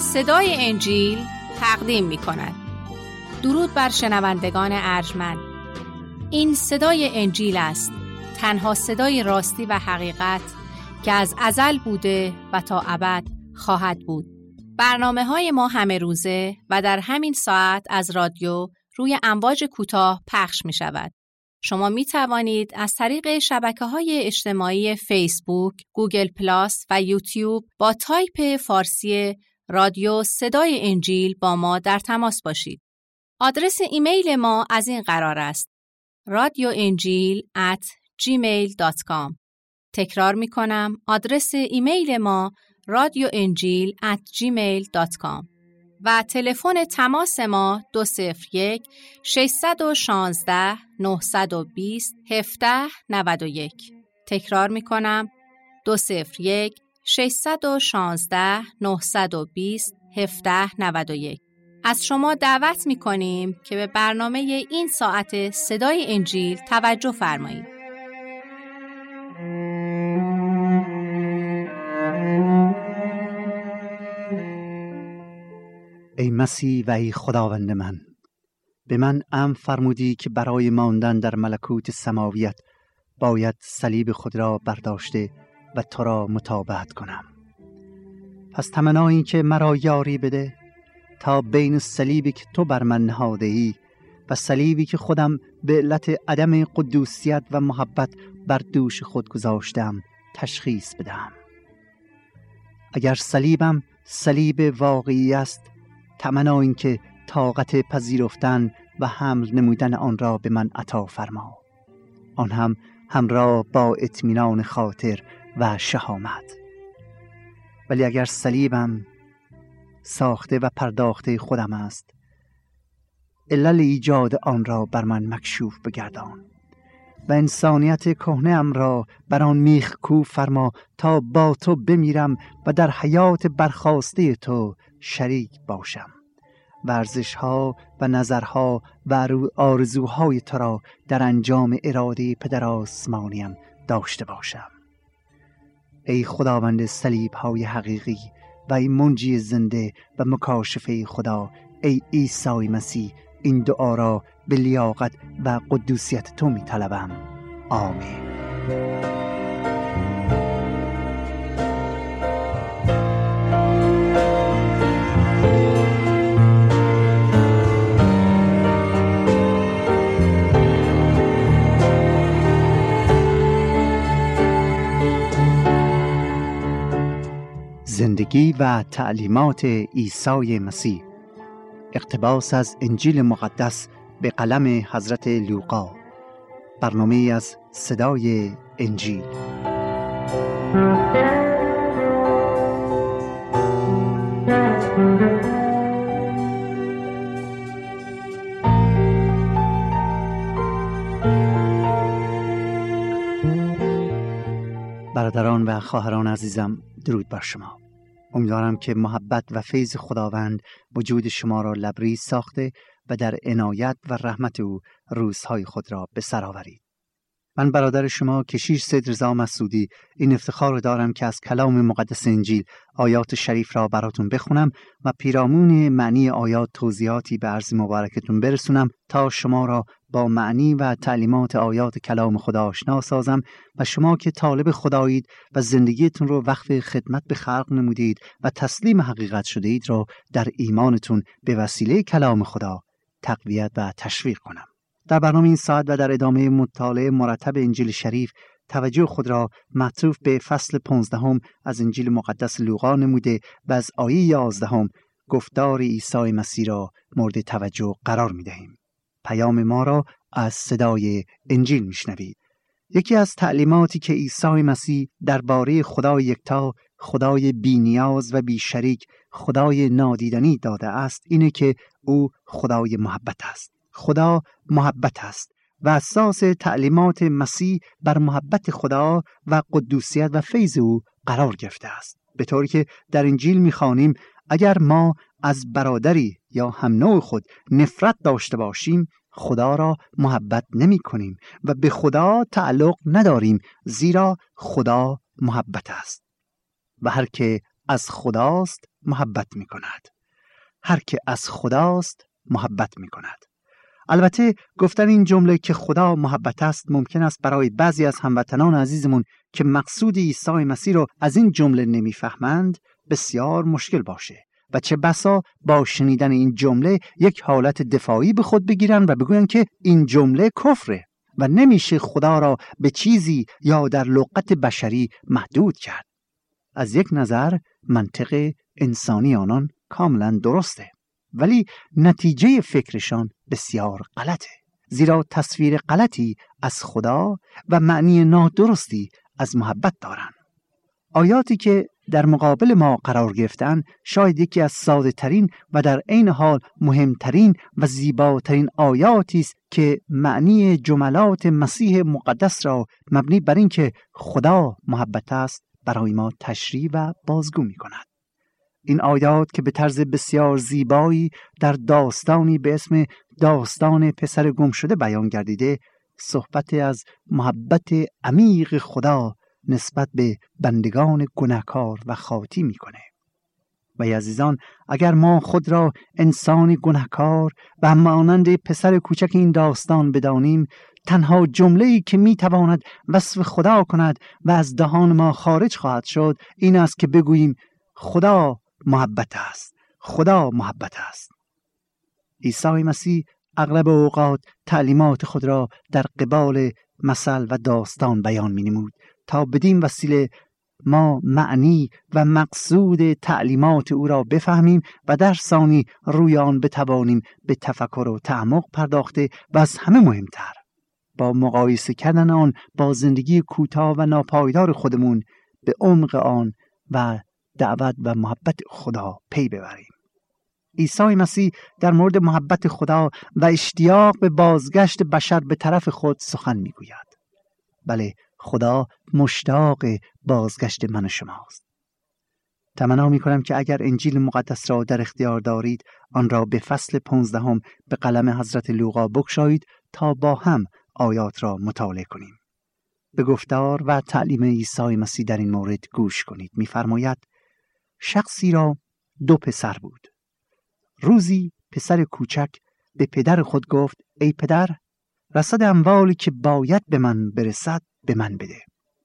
صدای انجیل تقدیم می کند. درود بر شنوندگان ارجمند. این صدای انجیل است، تنها صدای راستی و حقیقت که از ازل بوده و تا ابد خواهد بود. برنامه‌های ما همه روزه و در همین ساعت از رادیو روی امواج کوتاه پخش می شود. شما می توانید از طریق شبکه‌های اجتماعی فیسبوک، گوگل پلاس و یوتیوب با تایپ فارسی رادیو صدای انجیل با ما در تماس باشید. آدرس ایمیل ما از این قرار است: radioenjil@gmail.com. تکرار می کنم، آدرس ایمیل ما radioenjil@gmail.com و تلفن تماس ما 201 616 920 1791. تکرار می کنم، 201 616 920 1791. از شما دعوت می کنیم که به برنامه این ساعت صدای انجیل توجه فرمایید. ای مسیح و ای خداوند من، به من امر فرمودی که برای ماندن در ملکوت سماویت باید صلیب خود را برداشته و تو را متابعت کنم. پس تمنایی که مرا یاری بده تا بین صلیبی که تو بر من نهاده ای و صلیبی که خودم به علت عدم قدوسیت و محبت بر دوش خود گذاشتم تشخیص بدم. اگر صلیبم صلیب واقعی است، تمنا این که طاقت پذیرفتن و حمل نمودن آن را به من عطا فرما، آن هم همراه با اطمینان خاطر و شهامت. ولی اگر صلیبم ساخته و پرداخته خودم است، علل ایجاد آن را بر من مکشوف بگردان و انسانیت کهنه‌ام را بر آن میخ کوب فرما تا با تو بمیرم و در حیات برخاسته تو شریک باشم و ارزش‌ها و نظرها و آرزوهای تو را در انجام اراده پدر آسمانیم داشته باشم. ای خداوند صلیب‌های حقیقی و ای منجی زنده و مکاشفه خدا، ای عیسی مسیح، این دعا را به لیاقت و قدوسیت تو می طلبم. آمین. زندگی و تعلیمات عیسی مسیح. اقتباس از انجیل مقدس به قلم حضرت لوقا. برنامه از صدای انجیل. برادران و خواهران عزیزم، درود بر شما. امیدوارم که محبت و فیض خداوند وجود شما را لبریز ساخته و در عنایت و رحمت او روزهای خود را به سر آورید. من برادر شما کشیش سید رضا مسعودی این افتخار رو دارم که از کلام مقدس انجیل آیات شریف را براتون بخونم و پیرامون معنی آیات توضیحاتی به عرض مبارکتون برسونم تا شما را با معنی و تعلیمات آیات کلام خدا آشنا سازم و شما که طالب خدایید و زندگیتون رو وقف خدمت به خلق نمودید و تسلیم حقیقت شده اید را در ایمانتون به وسیله کلام خدا تقویت و تشویق کنم. در برنامه این ساعت و در ادامه مطالعه مرتب انجیل شریف توجه خود را معطوف به فصل 15 از انجیل مقدس لوقا نموده و از آیه 11 گفتار عیسی مسیح را مورد توجه قرار می دهیم. پیام ما را از صدای انجیل می شنوید. یکی از تعلیماتی که عیسی مسیح درباره خدای یکتا، خدای بی نیاز و بی شریک، خدای نادیدنی داده است اینه که او خدای محبت است. خدا محبت است و اساس تعلیمات مسیح بر محبت خدا و قدوسیت و فیض او قرار گرفته است، به طوری که در انجیل می‌خوانیم اگر ما از برادری یا هم نوع خود نفرت داشته باشیم خدا را محبت نمی کنیم و به خدا تعلق نداریم، زیرا خدا محبت است و هر که از خداست محبت می کند. هر که از خداست محبت می کند. البته گفتن این جمله که خدا محبت است ممکن است برای بعضی از هموطنان عزیزمون که مقصود عیسی مسیح رو از این جمله نمیفهمند بسیار مشکل باشه و چه بسا با شنیدن این جمله یک حالت دفاعی به خود بگیرن و بگوین که این جمله کفره و نمیشه خدا را به چیزی یا در لغت بشری محدود کرد. از یک نظر منطق انسانی آنان کاملا درسته، ولی نتیجه فکرشان بسیار غلطه، زیرا تصویر غلطی از خدا و معنی نادرستی از محبت دارند. آیاتی که در مقابل ما قرار گرفتن شاید یکی از ساده ترین و در عین حال مهمترین و زیباترین آیاتی است که معنی جملات مسیح مقدس را مبنی بر این که خدا محبت است برای ما تشریح و بازگو می کند. این آیات که به طرز بسیار زیبایی در داستانی به اسم داستان پسر گم شده بیان گردیده صحبت از محبت عمیق خدا نسبت به بندگان گناهکار و خاطی میکنه. و عزیزان، اگر ما خود را انسانی گناهکار و مانند پسر کوچک این داستان بدانیم، تنها جمله‌ای که میتواند وصف خدا کند و از دهان ما خارج خواهد شد این است که بگوییم خدا محبت است. خدا محبت است. عیسی مسیح اغلب اوقات تعلیمات خود را در قبال مثل و داستان بیان می‌نمود تا بدین وسیله ما معنی و مقصود تعلیمات او را بفهمیم و در ثانی روی آن بتوانیم به تفکر و تعمق پرداخته و از همه مهمتر با مقایسه کردن آن با زندگی کوتاه و ناپایدار خودمون به عمق آن و دعوت و محبت خدا پی ببریم. عیسی مسیح در مورد محبت خدا و اشتیاق به بازگشت بشر به طرف خود سخن میگوید. بله، خدا مشتاق بازگشت من و شماست. تمنا میکنم که اگر انجیل مقدس را در اختیار دارید آن را به فصل 15 به قلم حضرت لوقا بگشایید تا با هم آیات را مطالعه کنیم. به گفتار و تعلیم عیسی مسیح در این مورد گوش کنید. می‌فرماید شخصی را 2 پسر بود. روزی پسر کوچک به پدر خود گفت ای پدر، رصد اموالی که باید به من برسد به من بده.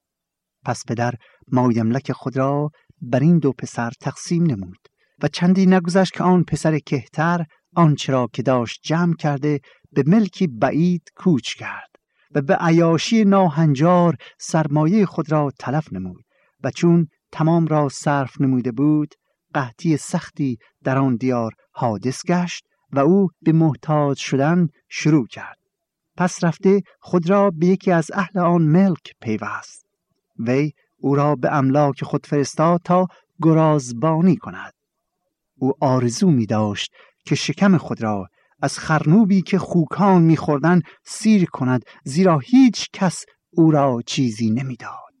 پس پدر مایملک خود را بر این 2 پسر تقسیم نمود و چندی نگذشت که آن پسر کهتر آنچه را که داشت جمع کرده به ملکی بعید کوچ کرد و به عیاشی ناهنجار سرمایه خود را تلف نمود و چون تمام را صرف نموده بود قحطی سختی در آن دیار حادث گشت و او به محتاج شدن شروع کرد. پس رفته خود را به یکی از اهل آن ملک پیوست. وی او را به املاک خود فرستاد تا گرازبانی کند. او آرزو می داشت که شکم خود را از خرنوبی که خوکان می خوردن سیر کند، زیرا هیچ کس او را چیزی نمی داد.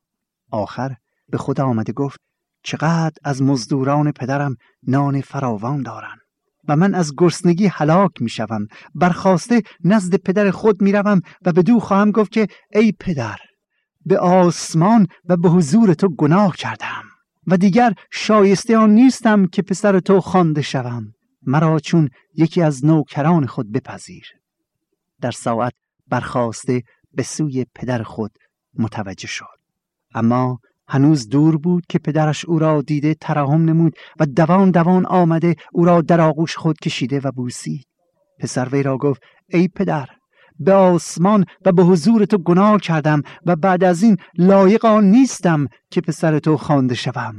آخر به خود آمده گفت چقدر از مزدوران پدرم نان فراوان دارند و من از گرسنگی هلاک می شوم. برخاسته نزد پدر خود می روم و بدو خواهم گفت که ای پدر، به آسمان و به حضور تو گناه کردم و دیگر شایسته آن نیستم که پسر تو خوانده شوم. مرا چون یکی از نوکران خود بپذیر. در ساعت برخاسته به سوی پدر خود متوجه شد، اما هنوز دور بود که پدرش او را دیده ترحم نمود و دوان دوان آمده او را در آغوش خود کشیده و بوسید. پسر وی را گفت ای پدر، به آسمان و به حضور تو گناه کردم و بعد از این لایق آن نیستم که پسر تو خوانده شوم.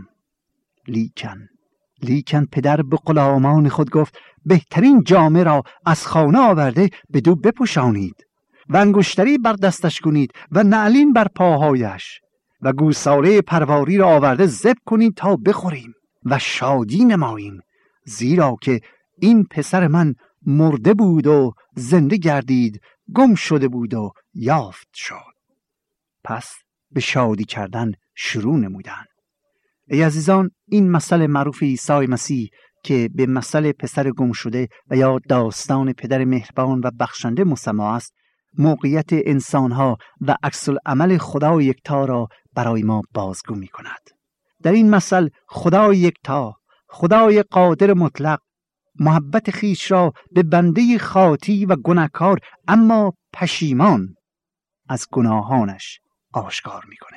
لیکن پدر به غلامان خود گفت بهترین جامه را از خانه آورده بدو بپوشانید و انگشتری بر دستش کنید و نعلین بر پاهایش و گوساله پرواری را آورده ذبح کنید تا بخوریم و شادی نماییم، زیرا که این پسر من مرده بود و زنده گردید، گم شده بود و یافت شد. پس به شادی کردن شروع نمودند. ای عزیزان، این مسئله معروف عیسی مسیح که به مسئله پسر گم شده و یا داستان پدر مهربان و بخشنده مسمی است، موقعیت انسانها و عکس العمل خدا یکتا را برای ما بازگو می کند. در این مثل خدای یکتا، خدای قادر مطلق، محبت خیش را به بنده خاطی و گناهکار اما پشیمان از گناهانش آشکار میکنه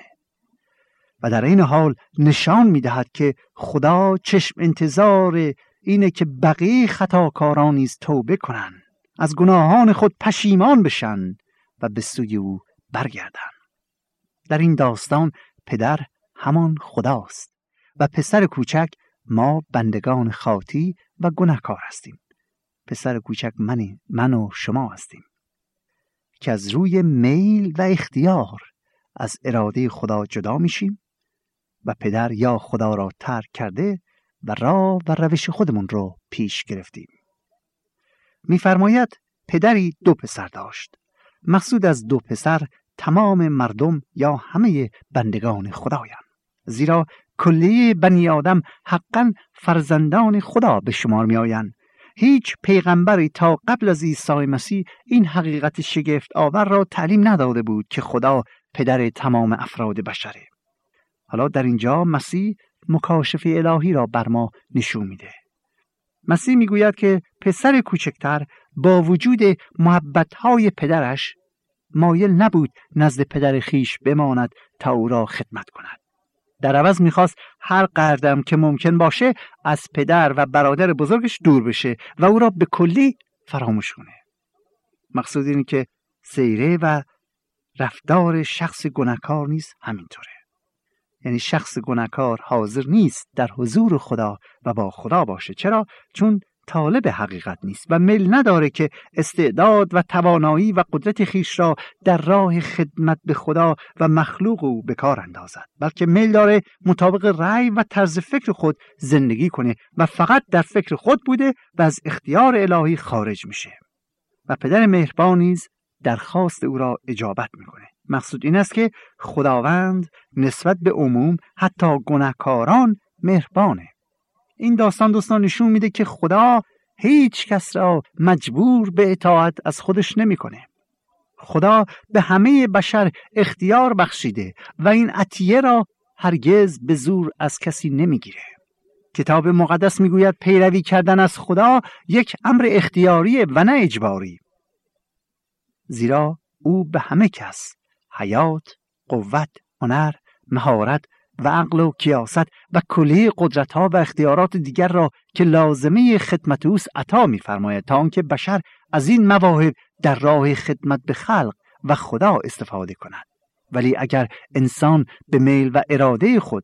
و در این حال نشان میدهد که خدا چشم انتظار اینه که بقیه خطاکاران نیز توبه کنن، از گناهان خود پشیمان بشن و به سوی او برگردن. در این داستان پدر همان خداست و پسر کوچک ما بندگان خاطی و گناهکار هستیم. پسر کوچک من و شما هستیم که از روی میل و اختیار از اراده خدا جدا میشیم و پدر یا خدا را ترک کرده و راه و روش خودمون رو پیش گرفتیم. می‌فرماید پدری 2 پسر داشت. مقصود از 2 پسر تمام مردم یا همه بندگان خدایند، زیرا کلیه بنی آدم حقاً فرزندان خدا به شمار می آیند. هیچ پیغمبری تا قبل از عیسی مسیح این حقیقت شگفت آور را تعلیم نداده بود که خدا پدر تمام افراد بشره. حالا در اینجا مسیح مکاشفه الهی را بر ما نشون میده. مسیح میگوید که پسر کوچکتر با وجود محبت‌های پدرش مایل نبود نزد پدر خیش بماند تا او را خدمت کند. در عوض میخواست هر قدم که ممکن باشه از پدر و برادر بزرگش دور بشه و او را به کلی فراموش کنه. مقصود اینه که سیره و رفتار شخص گناهکار نیست همینطوره. یعنی شخص گناهکار حاضر نیست در حضور خدا و با خدا باشه. چرا؟ چون طالب حقیقت نیست و میل نداره که استعداد و توانایی و قدرت خیش را در راه خدمت به خدا و مخلوق او به کار اندازد، بلکه میل داره مطابق رأی و طرز فکر خود زندگی کنه و فقط در فکر خود بوده و از اختیار الهی خارج میشه. و پدر مهربان نیز درخواست او را اجابت میکنه. مقصود این است که خداوند نسبت به عموم حتی گناهکاران مهربانه. این داستان دوستان نشون میده که خدا هیچ کس را مجبور به اطاعت از خودش نمیکنه. خدا به همه بشر اختیار بخشیده و این عطیه را هرگز به زور از کسی نمیگیره. کتاب مقدس میگوید پیروی کردن از خدا یک امر اختیاریه و نه اجباری، زیرا او به همه کس حیات، قوت، هنر، مهارت و عقل و کیاست و کلیه قدرت‌ها و اختیارات دیگر را که لازمه خدمت اوست عطا می‌فرماید تا آنکه بشر از این مواهب در راه خدمت به خلق و خدا استفاده کند. ولی اگر انسان به میل و اراده خود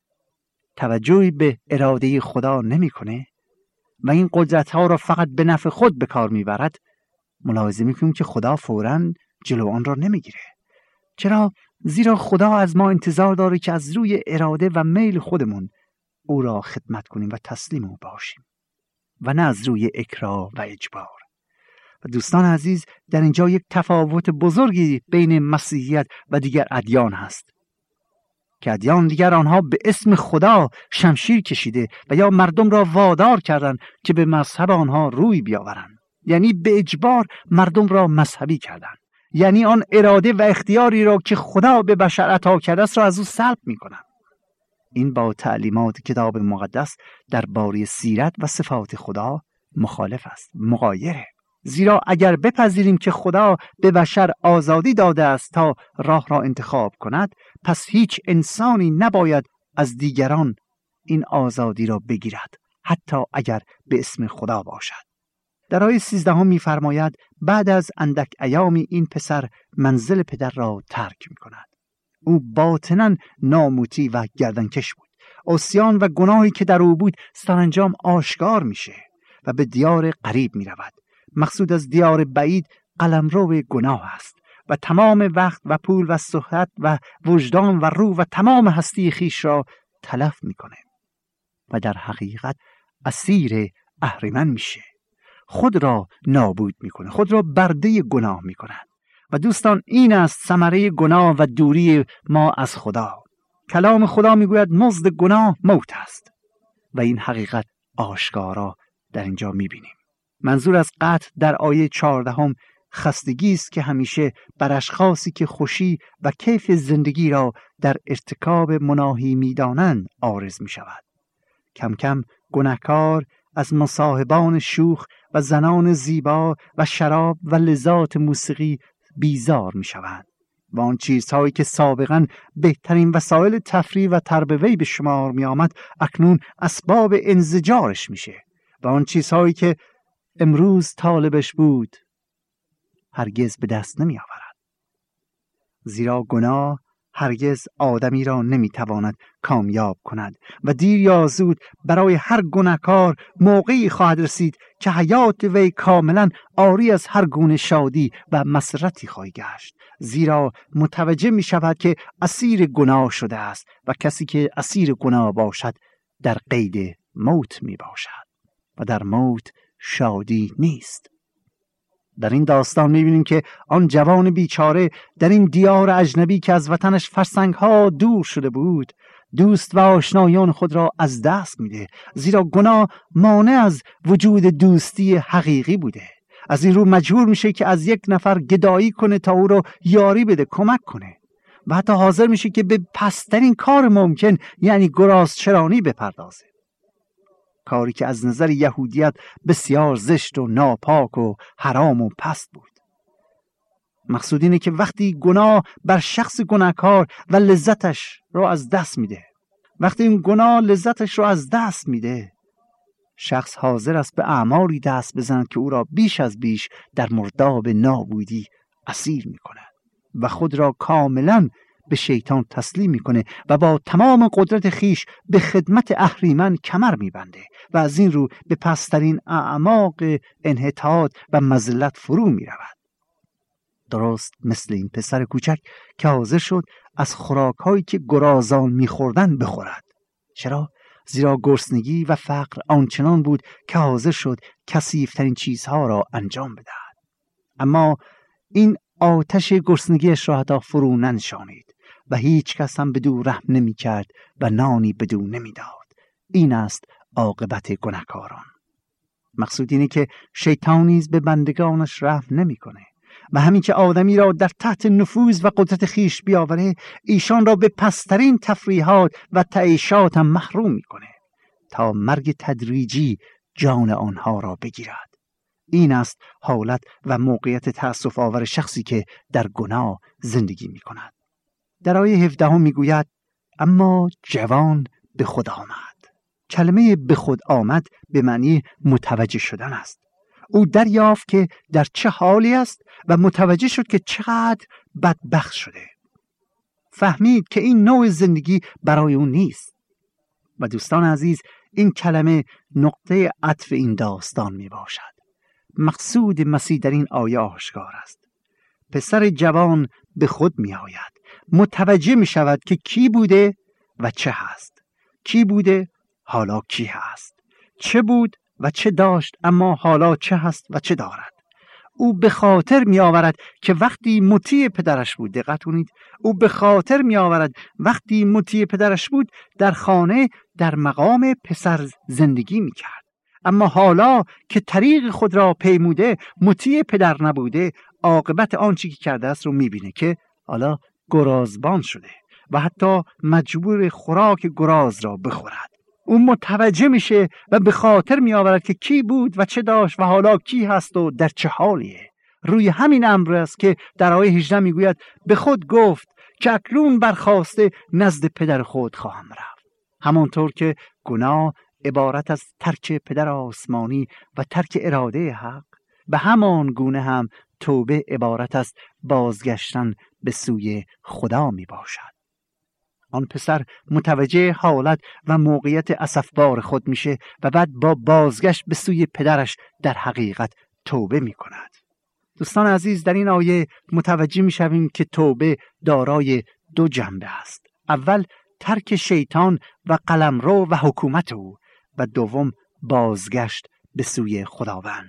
توجهی به اراده خدا نمی‌کنه و این قدرت‌ها را فقط به نفع خود به کار می‌برد، ملاحظه می‌کنیم که خدا فوراً جلو آن را نمی‌گیره. چرا؟ زیرا خدا از ما انتظار داره که از روی اراده و میل خودمون او را خدمت کنیم و تسلیم او باشیم و نه از روی اکراه و اجبار. و دوستان عزیز، در اینجا یک تفاوت بزرگی بین مسیحیت و دیگر ادیان هست که ادیان دیگر آنها به اسم خدا شمشیر کشیده و یا مردم را وادار کردند که به مذهب آنها روی بیاورند، یعنی به اجبار مردم را مذهبی کردند، یعنی آن اراده و اختیاری را که خدا به بشر عطا کرده است را از او سلب می‌کنند. این با تعلیمات کتاب مقدس درباره سیرت و صفات خدا مخالف است، مغایره. زیرا اگر بپذیریم که خدا به بشر آزادی داده است تا راه را انتخاب کند، پس هیچ انسانی نباید از دیگران این آزادی را بگیرد، حتی اگر به اسم خدا باشد. در آیه 13 می‌فرماید بعد از اندک ایامی این پسر منزل پدر را ترک می‌کند. او باطناً ناموتی و گردنکش بود. عصیان و گناهی که در او بود سرانجام آشکار میشه و به دیار غریب می‌رود. مقصود از دیار بعید قلمرو گناه است و تمام وقت و پول و صحت و وجدان و روح و تمام هستی خیش را تلف می‌کنه و در حقیقت اسیر اهریمن میشه. خود را نابود میکنه، خود را برده گناه میکنه. و دوستان، این است ثمره گناه و دوری ما از خدا. کلام خدا میگوید مزد گناه موت است و این حقیقت آشکارا در اینجا میبینیم. منظور از قتل در آیه 14 خستگی است که همیشه بر اشخاصی که خوشی و کیف زندگی را در ارتکاب مناهی می‌دانند عارض می‌شود. کم کم گناهکار از مصاحبان شوخ و زنان زیبا و شراب و لذات موسیقی بیزار می‌شوند و آن چیزهایی که سابقاً بهترین وسایل تفریح و تربیت به شمار می‌آمد اکنون اسباب انزجارش میشه و آن چیزهایی که امروز طالبش بود هرگز به دست نمی‌آورد. زیرا گناه هرگز آدمی را نمی‌تواند کامیاب کند و دیر یا زود برای هر گناهکار موقعی خواهد رسید که حیات وی کاملا عاری از هر گونه شادی و مسرتی خواهد گشت، زیرا متوجه می‌شود که اسیر گناه شده است و کسی که اسیر گناه باشد در قید موت میباشد و در موت شادی نیست. در این داستان می‌بینیم که آن جوان بیچاره در این دیار اجنبی که از وطنش فرسنگ‌ها دور شده بود دوست و آشنایان خود را از دست میده، زیرا گناه مانع از وجود دوستی حقیقی بوده. از این رو مجبور میشه که از یک نفر گدایی کنه تا او رو یاری بده، کمک کنه و حتی حاضر میشه که به پست‌ترین کار ممکن یعنی گرازچرانی بپردازه، کاری که از نظر یهودیت بسیار زشت و ناپاک و حرام و پست بود. مقصود اینه که وقتی گناه بر شخص گناهکار و لذتش رو از دست میده، وقتی این گناه لذتش رو از دست میده، شخص حاضر است به اعمالی دست بزند که او را بیش از بیش در مرداب نابودی اسیر میکنه و خود را کاملا به شیطان تسلیم میکنه و با تمام قدرت خیش به خدمت اهریمن کمر میبنده و از این رو به پسترین اعماق انحطاط و مذلت فرو میرود. درست مثل این پسر کوچک که حاضر شد از خوراک‌هایی که گرازان میخوردن بخورد. چرا؟ زیرا گرسنگی و فقر آنچنان بود که حاضر شد کثیف‌ترین چیزها را انجام بدهد. اما این آتش گرسنگیش را حتی فرو ننشانید و هیچ کس هم بدو رحم نمی کرد و نانی بدو نمی داد. این است عاقبت گناهکاران. مقصود اینه که شیطان نیز به بندگانش رحم نمی کنه و همین که آدمی را در تحت نفوذ و قدرت خیش بیاوره ایشان را به پسترین تفریحات و تعیشات هم محروم می کنه تا مرگ تدریجی جان آنها را بگیرد. این است حالت و موقعیت تأسف آور شخصی که در گناه زندگی می کند. در آیه 17 می گوید اما جوان به خود آمد. کلمه به خود آمد به معنی متوجه شدن است. او دریافت که در چه حالی است و متوجه شد که چقدر بدبخت شده. فهمید که این نوع زندگی برای او نیست. و دوستان عزیز، این کلمه نقطه عطف این داستان می باشد. مقصود مسیح در این آیه آشکار است. پسر جوان به خود می آید، متوجه می شود که کی بوده و چه هست، کی بوده حالا کی هست، چه بود و چه داشت اما حالا چه هست و چه دارد. او به خاطر می آورد که وقتی مطیع پدرش بود، دقت کنید، او به خاطر می آورد وقتی مطیع پدرش بود در خانه در مقام پسر زندگی می کرد، اما حالا که طریق خود را پیموده مطیع پدر نبوده عاقبت آنچه که کرده است رو می بینه که حالا گرازبان شده و حتی مجبور خوراک گراز را بخورد. او متوجه میشه و به خاطر می آورد که کی بود و چه داشت و حالا کی هست و در چه حالیه. روی همین امر است که در آیه 18 میگوید به خود گفت که اکنون برخاسته نزد پدر خود خواهم رفت. همانطور که گناه عبارت از ترک پدر آسمانی و ترک اراده حق، به همان گونه هم توبه عبارت از بازگشتن به سوی خدا می باشد. آن پسر متوجه حالت و موقعیت اسفبار خود میشه و بعد با بازگشت به سوی پدرش در حقیقت توبه می کند. دوستان عزیز، در این آیه متوجه می شویم که توبه دارای دو جنبه است. اول ترک شیطان و قلمرو و حکومت او و دوم بازگشت به سوی خداوند.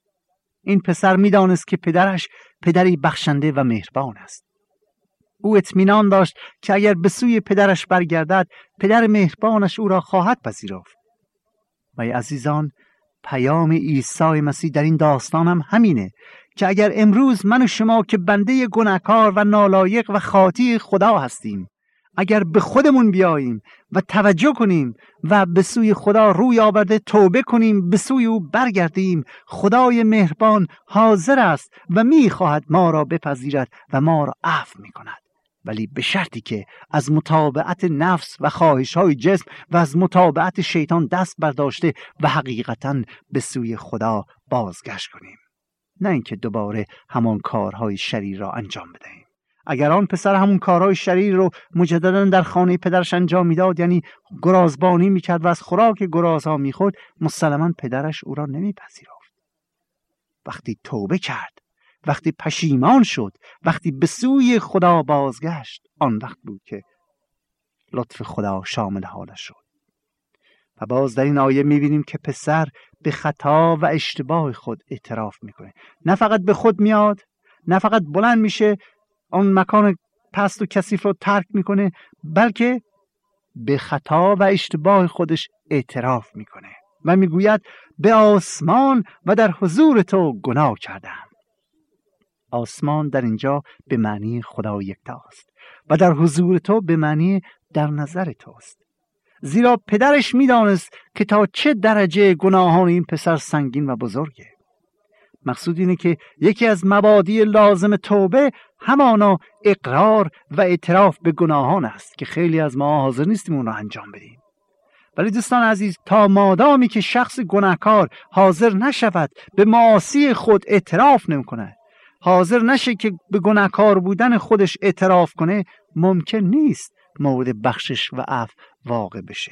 این پسر می دانست که پدرش پدری بخشنده و مهربان است. او اطمینان داشت که اگر به سوی پدرش برگردد پدر مهربانش او را خواهد پذیرفت. و ای عزیزان، پیام عیسی مسیح در این داستان هم همینه که اگر امروز من و شما که بنده گناهکار و نالایق و خاطی خدا هستیم، اگر به خودمون بیاییم و توجه کنیم و به سوی خدا روی آورده توبه کنیم، به سوی او برگردیم، خدای مهربان حاضر است و میخواهد ما را بپذیرد و ما را عفو میکند، ولی به شرطی که از متابعت نفس و خواهش‌های جسم و از متابعت شیطان دست برداشته و حقیقتاً به سوی خدا بازگشت کنیم، نه اینکه دوباره همان کارهای شریر را انجام بدهیم. اگر آن پسر همون کارهای شریر رو مجددا در خانه پدرش انجام میداد، یعنی گرازبانی میکرد و از خوراک گرازها میخورد، مسلماً پدرش او را نمیپذیرفت. وقتی توبه کرد، وقتی پشیمان شد، وقتی به سوی خدا بازگشت، آن وقت بود که لطف خدا شامل حالش شد. و باز در این آیه میبینیم که پسر به خطا و اشتباه خود اعتراف میکنه. نه فقط به خود میاد، نه فقط بلند میشه آن مکان پست و کثیف رو ترک میکنه، بلکه به خطا و اشتباه خودش اعتراف میکنه و میگوید به آسمان و در حضور تو گناه کردم. آسمان در اینجا به معنی خدا یکتاست و در حضور تو به معنی در نظر توست، زیرا پدرش میدانست که تا چه درجه گناهان این پسر سنگین و بزرگه. مقصود اینه که یکی از مبادی لازم توبه همانا اقرار و اعتراف به گناهان است که خیلی از ما حاضر نیستیم اون رو انجام بدیم. ولی دوستان عزیز، تا مادامی که شخص گناهکار حاضر نشود به معاصی خود اعتراف نمی‌کنه، حاضر نشه که به گناهکار بودن خودش اعتراف کنه، ممکن نیست مورد بخشش و عفو واقع بشه.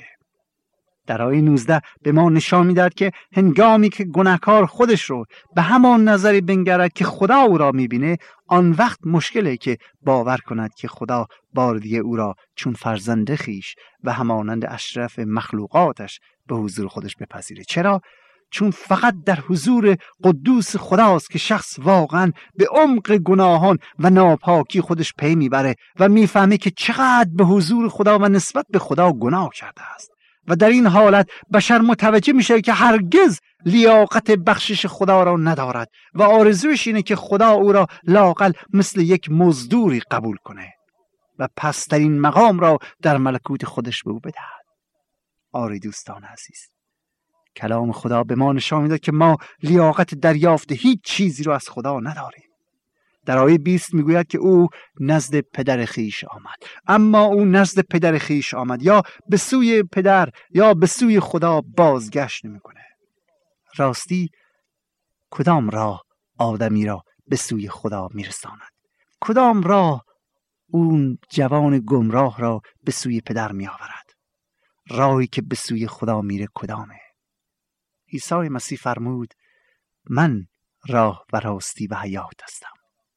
در آیه 19 به ما نشان می‌دهد که هنگامی که گناهکار خودش رو به همان نظری بنگرد که خدا او را می‌بینه، آن وقت مشکله که باور کند که خدا بار دیگه او را چون فرزند خویش و همانند اشرف مخلوقاتش به حضور خودش بپذیره. چرا؟ چون فقط در حضور قدوس خداست که شخص واقعا به عمق گناهان و ناپاکی خودش پی میبره و میفهمه که چقدر به حضور خدا و نسبت به خدا گناه کرده است. و در این حالت بشر متوجه میشه که هرگز لیاقت بخشش خدا را ندارد و آرزوش اینه که خدا او را لااقل مثل یک مزدوری قبول کنه و پسترین مقام را در ملکوت خودش به او بدهد. آری دوستان عزیز، کلام خدا به ما نشان میده که ما لیاقت دریافت هیچ چیزی رو از خدا نداریم. در آیه 20 میگوید که او نزد پدر خیش آمد. اما او نزد پدر خیش آمد، یا به سوی پدر یا به سوی خدا بازگشت نمیکنه. راستی کدام راه آدمی را به سوی خدا میرساند؟ کدام راه اون جوان گمراه را به سوی پدر میآورد؟ راهی که به سوی خدا میره کدامه؟ عیسی مسیح فرمود من راه و راستی و حیات هستم.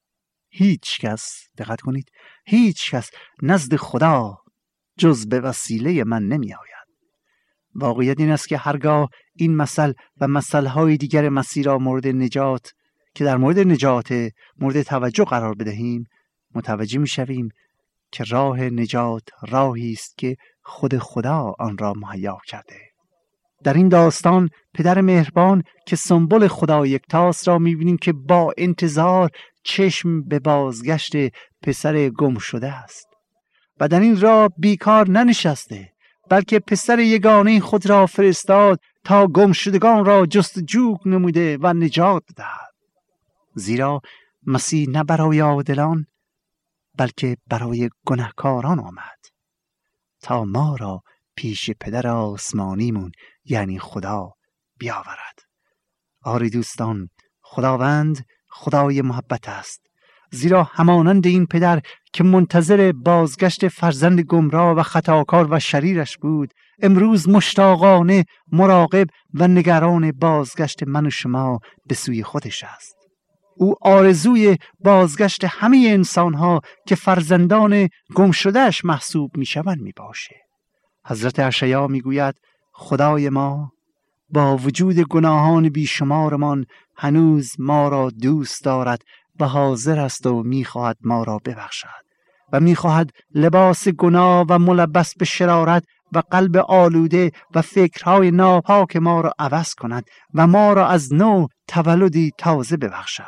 هیچ کس، دقت کنید، هیچ کس نزد خدا جز به وسیله من نمی آید. واقعیت این است که هرگاه این مثل و مثلهای دیگر مسیح را مورد نجات که در مورد نجات مورد توجه قرار بدهیم، متوجه می شویم که راه نجات راهی است که خود خدا آن را مهیا کرده. در این داستان پدر مهربان که سمبل خدا یکتاست را می‌بینیم که با انتظار چشم به بازگشت پسر گم شده است و در این راه بیکار ننشسته، بلکه پسر یگانه خود را فرستاد تا گم شدگان را جستجو نموده و نجات دهد. زیرا مسیح نه برای عادلان بلکه برای گناهکاران آمد تا ما را پیش پدر آسمانیمون یعنی خدا بیاورد. آری دوستان، خداوند خدای محبت است، زیرا همانند این پدر که منتظر بازگشت فرزند گمراه و خطاکار و شریرش بود، امروز مشتاقانه مراقب و نگران بازگشت من و شما به سوی خودش است. او آرزوی بازگشت همه انسانها که فرزندان گم شدهش محسوب میشوند میباشه. حضرت اشعیا میگوید خدای ما با وجود گناهان بیشمارمان هنوز ما را دوست دارد و حاضر است و میخواهد ما را ببخشد و میخواهد لباس گناه و ملبس به شرارت و قلب آلوده و فکرهای ناپاک ما را عوض کند و ما را از نو تولدی تازه ببخشد.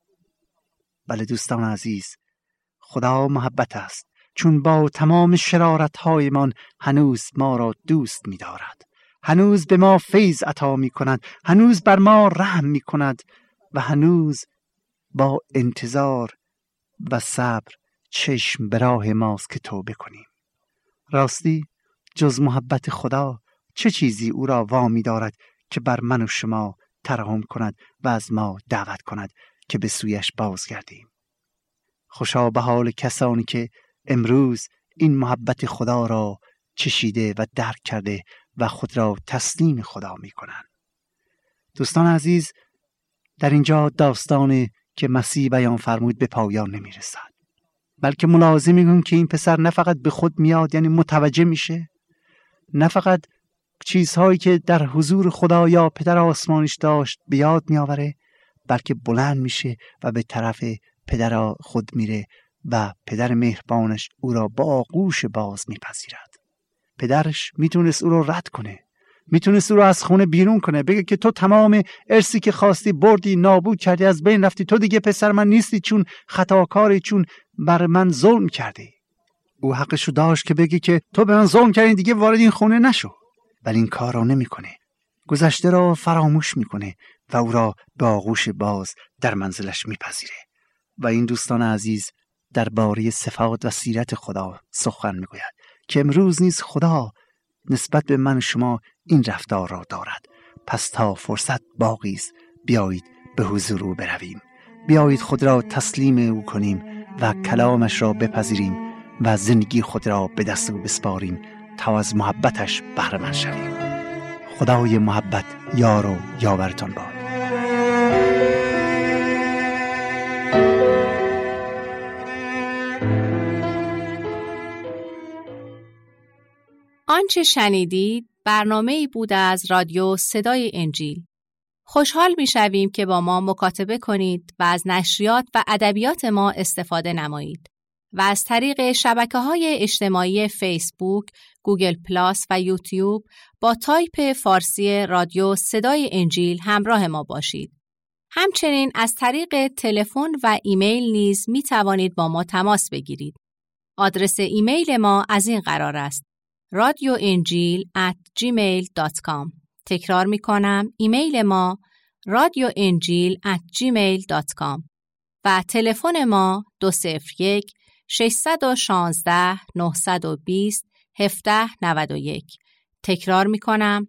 بله دوستان عزیز، خدا محبت است، چون با تمام شرارت‌هایمان هنوز ما را دوست می‌دارد، هنوز به ما فیض عطا می‌کند، هنوز بر ما رحم می‌کند و هنوز با انتظار و صبر چشم به راه ماست که توبه کنیم. راستی جز محبت خدا چه چیزی او را وامی دارد که بر من و شما ترحم کند و از ما دعوت کند که به سویش بازگردیم؟ خوشا به حال کسانی که امروز این محبت خدا را چشیده و درک کرده و خود را تسلیم خدا می کنند. دوستان عزیز، در اینجا داستانی که مسیح بیان فرمود به پایان نمی رسد، بلکه ملاحظه می‌کنیم که این پسر نه فقط به خود میاد، یعنی متوجه میشه، نه فقط چیزهایی که در حضور خدا یا پدر آسمانیش داشت به یاد میآوره، بلکه بلند میشه و به طرف پدر خود میره و پدر مهربانش او را با آغوش باز میپذیرد. پدرش میتونست او را رد کنه، میتونست او را از خونه بیرون کنه، بگه که تو تمام ارثی که خواستی بردی، نابود کردی، از بین رفتی، تو دیگه پسر من نیستی، چون خطاکاری، چون بر من ظلم کردی. او حقشو داشت که بگه که تو به من ظلم کردی، دیگه وارد این خونه نشو. ولی این کار را نمیکنه، گذشته را فراموش میکنه و او را به آغوش باز در منزلش میپذیره. و این دوستان عزیز درباره صفات و سیرت خدا سخن میگوید که امروز نیز خدا نسبت به من و شما این رفتار را دارد. پس تا فرصت باقی است بیایید به حضور او برویم، بیایید خود را تسلیم او کنیم و کلامش را بپذیریم و زندگی خود را به دست او بسپاریم تا از محبتش بهره مند شویم. خدای محبت یار و یاورتان باد. آنچه شنیدید برنامه‌ای بود از رادیو صدای انجیل. خوشحال می‌شویم که با ما مکاتبه کنید و از نشریات و ادبیات ما استفاده نمایید و از طریق شبکه‌های اجتماعی فیسبوک، گوگل پلاس و یوتیوب با تایپ فارسی رادیو صدای انجیل همراه ما باشید. همچنین از طریق تلفن و ایمیل نیز می توانید با ما تماس بگیرید. آدرس ایمیل ما از این قرار است: radioenjil@gmail.com. تکرار می کنم، ایمیل ما radioenjil@gmail.com و تلفن ما 201-616-920-1791. تکرار می کنم،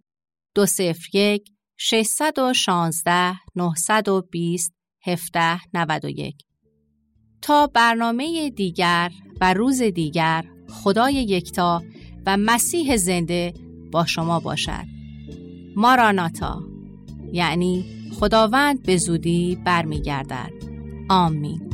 201-616-920-1791. تا برنامه دیگر و روز دیگر، خدای یکتا و مسیح زنده با شما باشد. ماراناتا، یعنی خداوند به زودی برمیگردد. آمین.